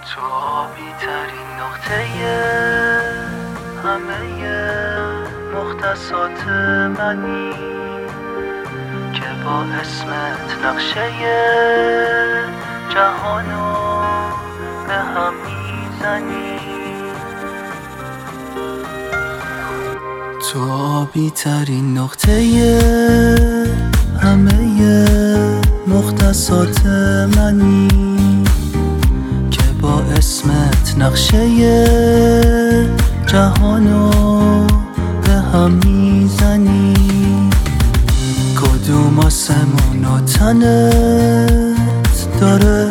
تو آبی ترین نقطه همه مختصات منی که با اسمت نقشه جهانو به هم میزنی. تو آبی ترین نقطه همه مختصات منی که با اسمت نقشه جهانو به هم میزنی. کدوم آسمون و تنت داره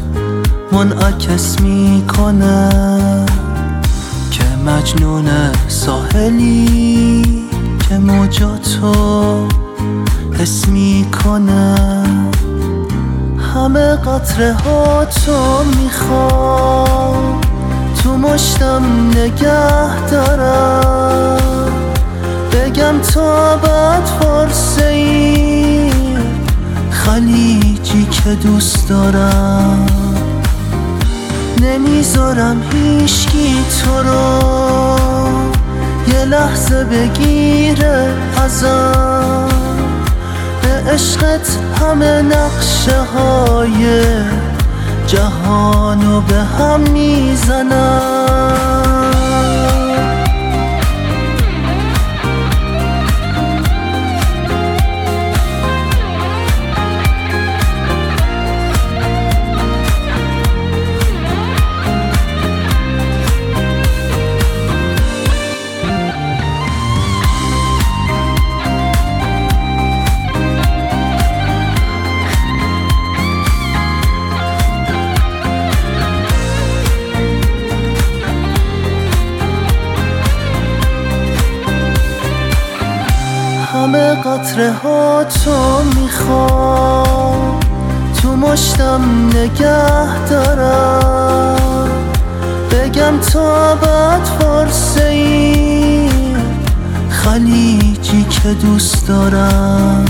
منعکس میکنه که مجنون ساحلی که موجاتو حس میکنه. همه قطره ها تو میخوام تو مشتم نگه دارم، بگم تا بعد فارسی خلیجی که دوست دارم. نمیذارم هیچکی تو رو یه لحظه بگیره ازم، به عشقت همه نقشه های جهانو به هم میزنم. همه قطره ها تو میخوام تو مشتم نگه دارم، بگم تا بعد فارسی خلیجی که دوست دارم.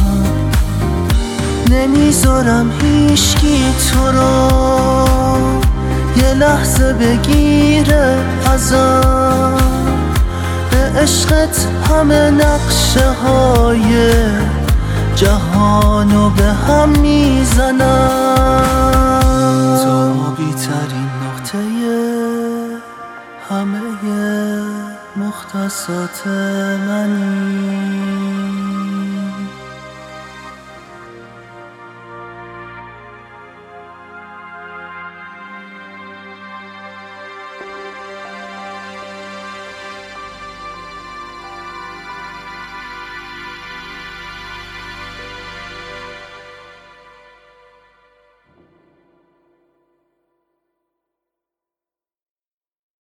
نمیذارم هیچکی تو رو یه لحظه بگیره ازم، به عشقت همه نقشه های جهانو به هم میزنم. تو آبی ترین نقطه همه مختصات منی.